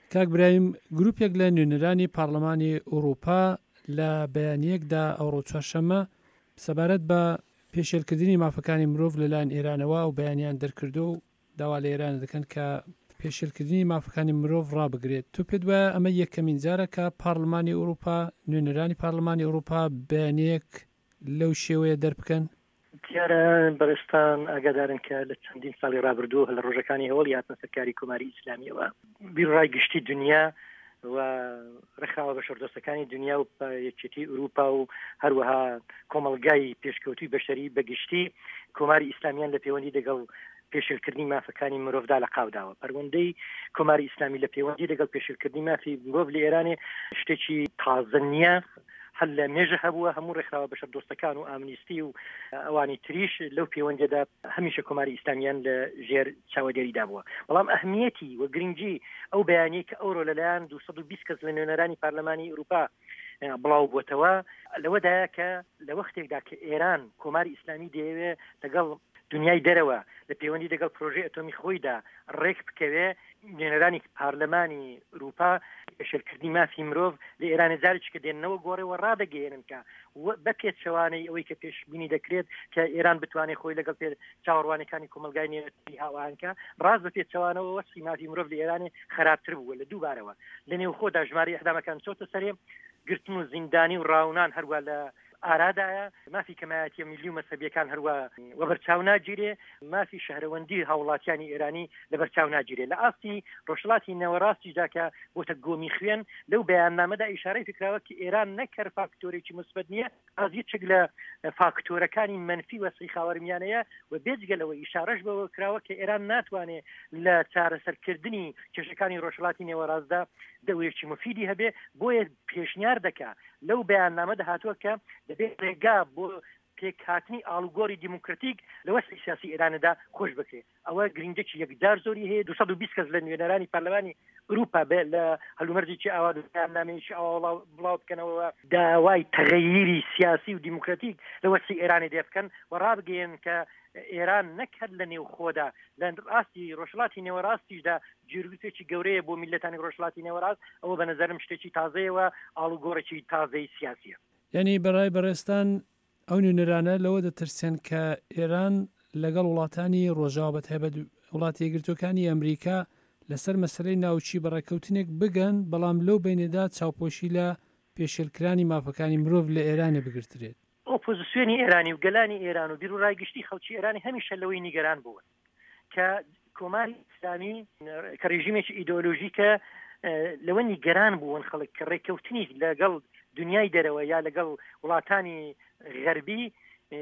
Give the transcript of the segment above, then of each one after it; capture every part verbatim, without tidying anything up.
کاک برایم گروپێک لە نوێنەرانی پارلەمانی ئەوروپا لە بەیانیەکدا ئەوڕۆ چوارشەممە سەبارەت بە پێشێلکردنی مافەکانی مرۆڤ لەلایەن ئێرانەوە و بەیانیان دەرکردو و داوا لە ئێران دەکەن کە پێشێلکردنی مافەکانی مرۆڤ ڕابگرێت. تو پێت وایە ئەمە یەکەمین جارە کە پارلەمانی ئەوروپا نوێنەرانی پارلەمانی ئەوروپا بەیانیەک لەو شێوەیە دەربکەن؟ دیارە بەڕێستان ئاگادارن کە لە چەندین ساڵی ڕابردووە لە ڕۆژەکانی هەوڵ هاتنە سەرکاری کۆماری ئیسلامیەوە بیرڕای گشتی دنیا و ڕێکخراوە بە شەردۆستەکانی دنیا و یەکێتی ئەوروپا و هەروەها کۆمەڵگای پێشکەوتوی بەشەری بەگشتی کۆماری ئیسلامیان لە پەیوەندی لەگەڵ پێشێلکردنی مافەکانی مرۆڤدا لە قاوداوە. پەروەندەی کۆماری ئیسلامی لە پەیوەندی لەگەڵ پێشێلکردنی مافی مرۆڤ لە ئێرانێ شتێکی تازە نییە، هەل لە مێژە هەبووە هەموو ڕێکخراوە بەشەر دۆستەکان و ئامنیستی و ئەوانی تریش لەو پەیوەندیدا هەمیشە کۆماری ئیسلامیان لە ژێر چاوەدێریدا بووە. بەڵام ئەهمیەتی و گرنگی ئەو بەیانیە کە ئەوڕۆ لەلایەن دووسەد و بیست کەس لە نوێنەرانی پارلەمانی ئەوروپا بڵاو بووتەوە لەوەدایە کە لە وەختێکدا کە ئێران کۆماری ئیسلامی دەیەوێت لەگەڵ دنیای دەرەوە لە پەیوەندی لەگەڵ پرۆژەی ئەتۆمی خۆیدا ڕێک بکەوێ نوێنەرانی پارلەمانی ئەوروپا پێشێلکردنی مافی مرۆڤ لە ئێران جارێکی کە دێننەوە گۆڕەوە ڕادەگەێنن کە بە پێچەوانەی ئەوەی کە پێشبینی دەکرێت کە ئێران بتوانێت خۆی لەگەڵ پێ چاوەڕوانەکانی کۆمەلگای نێوەتی هاوانکە ڕاست بە پێچەوانەوە وەسفی مافی مرۆڤ لە ئێرانێ خراپتر بووە لە دووبارەوە لە نێو خۆدا ژماری ئەحدامەکان چۆتە سەرێ گرتن و زیندانی و ڕاونان هەروە لە ئارادایە مافی کەمایەتی میلی و مەسەبیەکان هەروە وەبەرچاو ناگیرێ مافی شەهرەوەندی هاوڵاتیانی ئێرانی لەبەرچاو ناگیرێ لە ئاستی ڕۆژهەڵاتی نەوەڕاستیدا کە بۆتە گۆمی خوێن لەو بەیاننامەدا ئیشارەی فکراوە کە ئێران نەکەر فاکتۆرێکی مثبت نییە ئازی چک لە فاکتۆرەکانی منفی وەسەی خاوەرمیانەیە و بێجگەلەوە ئیشارەش بەوە کراوە کە ئێران ناتوانێت لە چارەسەرکردنی کێشەکانی ڕۆژهەڵاتی نێوەڕاستدا دەورێکی مفیدی هەبێ بۆیە پێشنیار دەکا لەو بەیاننامەدا هاتووە کە دەبێت ڕێگا بۆ پێکهاتنی ئاڵوگۆری دیموکراتیک لە وەستی سیاسی ئێرانەدا خۆش بکرێت. ئەوە گرنگێکی یەکدار زۆری هەیە دووسەد و بیست کەس لە نوێنەرانی پارلەمانی ئەوروپا بێ لە هەلومەرجێکی ئاوا بەیاننامەیەکی ئەوە بڵاو بکەنەوە داوای تەغەییری سیاسی و دیموکراتیک لە وەستی ئێرانی دێ بکەن و ڕابگەین کە ئێران نەکرد لە نێو خۆدا لە ڕاستی ڕۆژهەڵاتی نێوەڕاستیشدا جێگرتێکی گەورەیە بۆ میلەتانی ڕۆژهەڵاتی نێوەڕاست ئەوە بە نەزەرم شتێکی تازەیەوە ئاڵوگۆڕێکی تازەی سیاسیە. یعنی بەڕای بەڕێستان ئەو نوێنەرانە لەوە دەترسێن کە ئێران لەگەڵ وڵاتانی ڕۆژاوە بەتایبەت وڵاتی یەکگرتوەکانی ئەمریکا لەسەر مەسەلەی ناوچی بەڕێکەوتنێک بگەن بەڵام لەو بینێدا چاوپۆشی لە پێشێلکرانی مافەکانی مرۆڤ لە ئێرانە بگرترێت. ئۆپۆزیسیۆنی ئێرانی و گەلانی ئێران و بیر و ڕایگشتی خەڵکی ئێرانی هەمیشە لەوەی نیگەران بوون کە کۆماری ئیسلامی کە ڕێژیمێکی ئیدۆلۆژیکە لەوە نیگەران بوون خەڵک کە ڕێکەوتنی لەگەڵ دنیای دەرەوە یا لەگەڵ وڵاتانی غەربی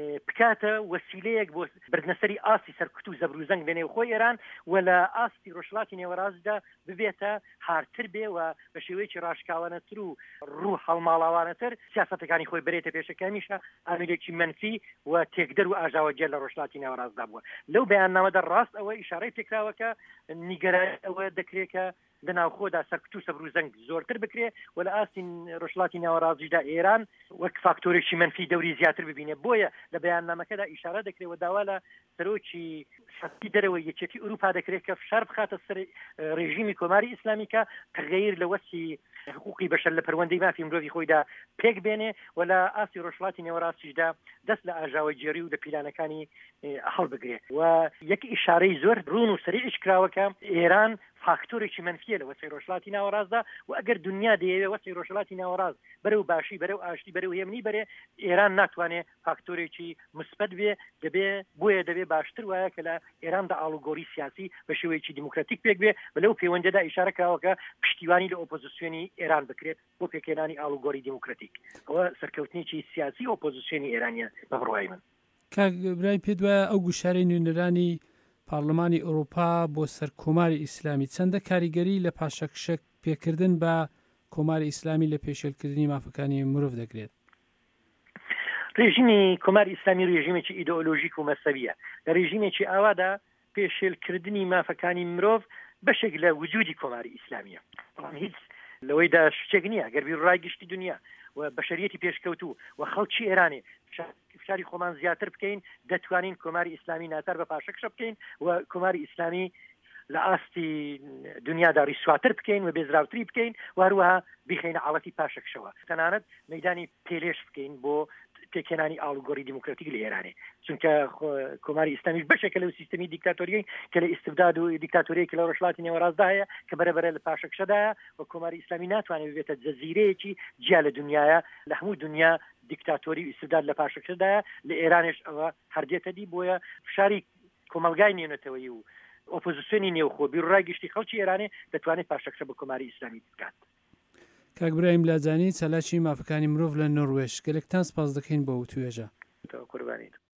بکاتە وەسیلەیەک بۆ بردنەسەری ئاستی سەرکوت و زەبروزەنگ بێنێ و خۆی ئێران و لە ئاستی ڕۆژهەڵاتی نێوەڕاستدا ببێتە هارتر بێ و بە شێوەیەکی ڕاشکاوانەتر و ڕوو هەڵماڵاوانەتر سیاسەتەکانی خۆی بەرێتە پێشەکەمیشە ئامێرێکی منفی و تێکدەر و ئاژاوەجێر لە ڕۆژهەڵاتی نێوەڕاستدا بووە. لەو بەیاننامەدا ڕاست ئەوە ئیشارەی پێکراوەکە نیگەرانی ئەوە دەکرێت کە لە ناوخۆدا سەرکوت و سەبروزەنگ زۆرتر بکرێ و لە ئاستی ڕۆژهەڵاتی نێوەڕاستیدا ئێران وەک فاکتۆرێکی منفی دەوری زیاتر ببینێ. بۆیە لە بەیاننامەکەدا ئیشارە دەکرێت و داوا لە سەرۆکی سەرۆکی دەرەوەی یەکێتی ئەوروپا دەکرێت کە فشار بخاتە سەر ڕێژیمی کۆماری ئیسلامیکە تغەیر لە وەسی حقوقی بەشەر لە پەروەندەی مافی مرۆڤی خۆیدا پێک بێنێ و لە ئاستی ڕۆژهەڵاتی نێوەڕاستیشدا دەست لە ئاژاوەجێری و لە پیلانەکانی هەڵبگرێ. و یەک ئیشارەی زۆر ڕوون و سەریعش کراوەکە ئێران فاکتۆرێکی منفیە لە وەسەی ڕۆژهەڵاتی ناوەڕاستدا و ئەگەر دنیا دەیەوێت وەسەی ڕۆژهەڵاتی ناوەڕاست بەرەو باشی بەرەو ئاشتی بەرەو هێمنی بەرێ ئێران ناتوانێت فاکتۆرێکی مثبت بێ دەبێ بۆیە دەبێ باشتر وایە کە لە ئێراندا ئاڵوگۆری سیاسی بە شێوەیەکی دیموکراتیک پێک بێ و لەو پەیوەندیدا ئیشارە کراوەکە پشتیوانی لە ئۆپۆزیسیۆنی ئێران بکرێت بۆ پێکهێنانی ئاڵوگۆری دیموکراتیک. ئەوە سەرکەوتنیی سیاسی ئۆپۆزیسیۆنی ئێرانیە بە بڕوای من. کاک برای پێت وایە ئەو گوشارەی نوێنەرانی پارلەمانی ئەوروپا بۆ سەر کۆماری ئیسلامی چەندە کاریگەری لە پاشەکشەک پێکردن بە کۆماری ئیسلامی لە پێشێلکردنی مافەکانی مرۆڤ دەکرێت؟ ڕێژیمی کۆماری ئیسلامی ڕێژیمێکی ئیدئۆلۆژیک و مەسەویە. لە ڕێژیمێکی ئاوادا پێشێلکردنی مافەکانی مرۆڤ بەشێک لە وجودی کۆماری ئیسلامیە. بەڵام هیچ لەوەیدا شتێک نییە گەر بیر ڕایگشتی دنیا و بەشەریەتی پێشکەوتوو و خەڵکی ئێرانێ فشاری خۆمان زیاتر بکەین دەتوانین کۆماری ئیسلامی ناتار بە پاشەکشە بکەین و کۆماری ئیسلامی لە ئاستی دنیادا ڕیسواتر بکەین و بێزراوتری بکەین واروها بخینە ئاڵەتی پاشەکشەوە تەنانەت مەدانی پێلێش بکەین بۆ تێکێنانی ئاڵوگۆڕی دیموکراتیک لە ئێرانێ چونکە کۆماری ئیسلامیش بەشێکە لەو سیستەمی دیکتاتۆریەی کە لە ئیستبداد و دیکتاتۆریەکی لە ڕۆژهەڵاتی نێوەڕاستدا هەیە کە بەرەبەرە لە پاشەکشەدایە و کۆماری ئیسلامی ناتوانێت ببێتە جەزیرەیەکی جیا لە دنیاە لە هەموو دنیا دیکتاتۆری و ئیستبداد لە پاشەکشەدایە لە ئێرانش ئەوە هەردێتە دی بۆیە فشاری کۆمەلگای نێونەتەوەی و ئۆپۆزیسیۆنی نێوخۆ بیرڕای گشتی خەڵکی ئێرانێ دەتوانێت پاشەکشە بە کۆماری ئیسلامی بکات. کاک برایم لاجانی چەلاشی مافەکانی مرۆڤ لە نۆروێژ گەلێکتان سپاس دەکەین بۆ توێژە قوربانیت.